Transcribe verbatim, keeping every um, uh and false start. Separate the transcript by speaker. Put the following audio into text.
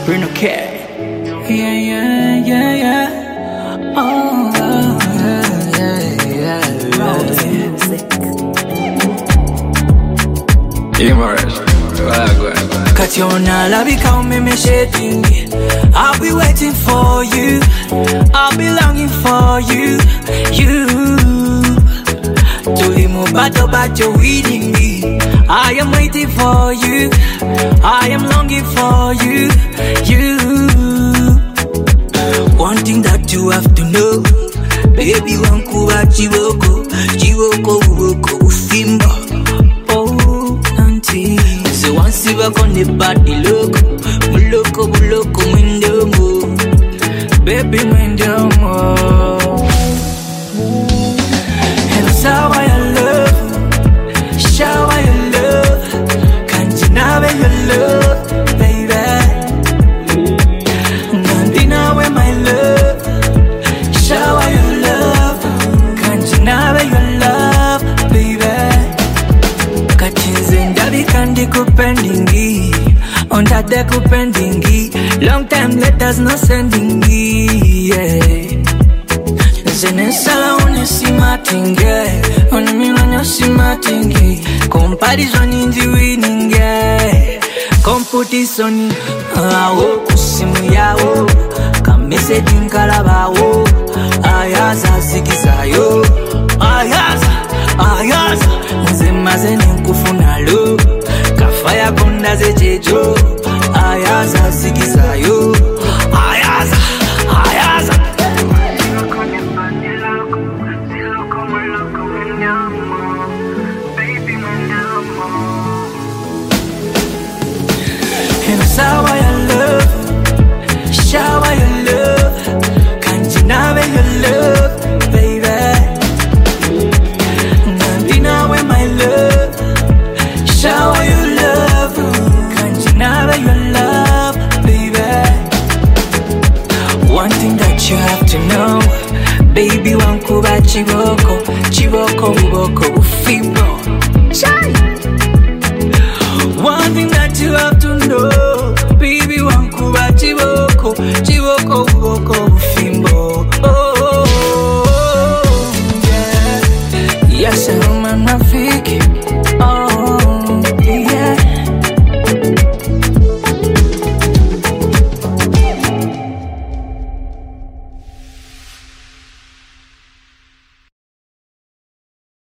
Speaker 1: Bruno K. Yeah, yeah, yeah, yeah. Oh, oh yeah, yeah, yeah.
Speaker 2: Humorous.
Speaker 1: Kationa labika umemeshetingi. I'll be waiting for you. I'll be longing for you. You. Tulimu bato bato winning me. I am waiting for you. I am longing for you. You. One thing that you have to know, baby, wankuwa chiwoko, chiwoko uwoko ufimba. Oh, auntie. So once you back on the body look, muloko muloko mwendomo, baby mwendomo. And shower your love, shower your love, can't deny your love, baby. Can't deny my love, shower your love, can't deny your love, baby. Kachinze ndabi kandi kupendingi, onda de kupendingi. Long time letters no sendingi, yeah. Zenesala unesima tinge, onimina nyosima tingi. Comparison in the winning, yeah. Competition, awo kusimu yawo, kamesedi nkalabawo. Ayaza zigizayo, ayaza, ayaza. Nzemaze ninkufuna lo, kafaya konda zejejo. Ayaza zigizayo, ayaza, ayaza. And so